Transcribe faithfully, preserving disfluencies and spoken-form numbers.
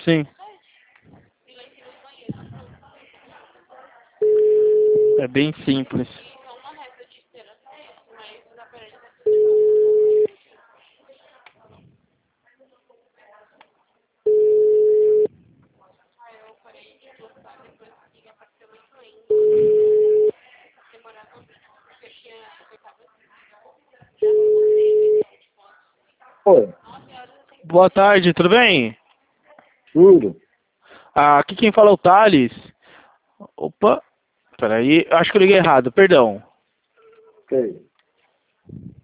Sim. É bem simples. Oi, Boa tarde, tudo bem? tudo. Ah, aqui quem fala é o Thales. Opa, peraí, acho que eu liguei errado, perdão. Ok.